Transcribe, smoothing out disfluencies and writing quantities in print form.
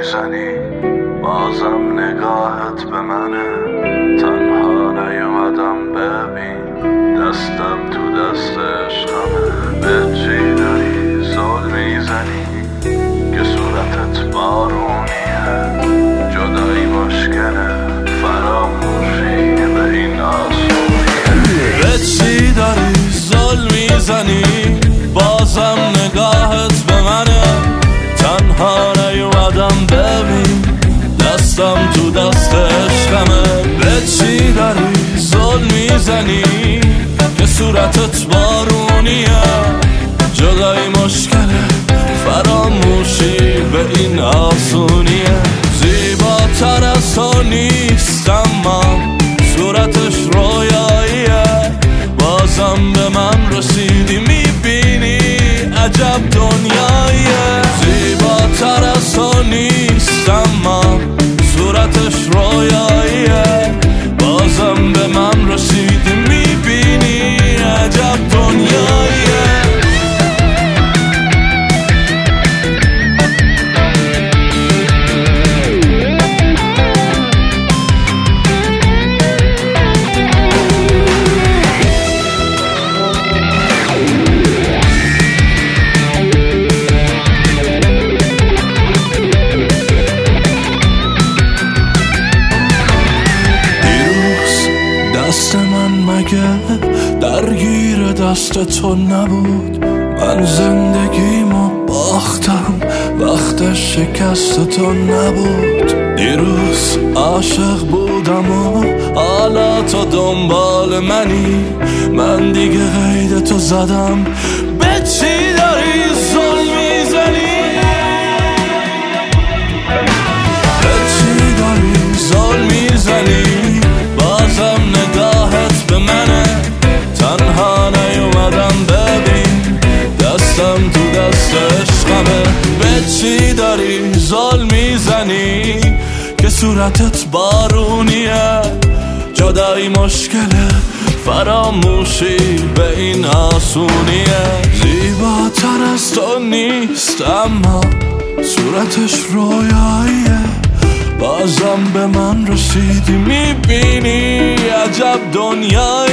میزنی بازم نگاهت به منه، تنها نیومدم ببین دستم تو دست عشقمه. به چی داری زل میزنی که صورتت بارونیه؟ جدایی مشکله فراموشی به این آسونیه. به چی داری زل میزنی بازم نگاهت به منه، تنها نیومدم ببین دستم تو دست عشقمه. به چی داری زل میزنی که صورتت بارونیه؟ جدایی مشکله فراموشی به این آسونیه. زیباتر از تو نیست اما صورتش رویاییه، بازم به من رسیدی میبینی عجب دنیاییه. زیباتر از تو نیست اما صورتش رویاییه، بازم به من رسیدی میبینی عجب دنیاییه. دست من مگه درگیر دست تو نبود؟ من زندگیمو باختم وقت شکست تو نبود. دیروز عاشق بودم و حالا تو دنبال منی، من دیگه قید تو زدم. به چی داری زل میزنی؟ به چی داری زل میزنی بازم نگاهت به منه، تنها نیومدم ببین دستم تو دست عشقمه. به چی داری زل میزنی که صورتت بارونیه؟ جدایی مشکله فراموشی به این آسونیه. زیباتر از تو نیست اما صورتش رویاییه، بازم به من رسیدی میبینی عجب دنیاییه.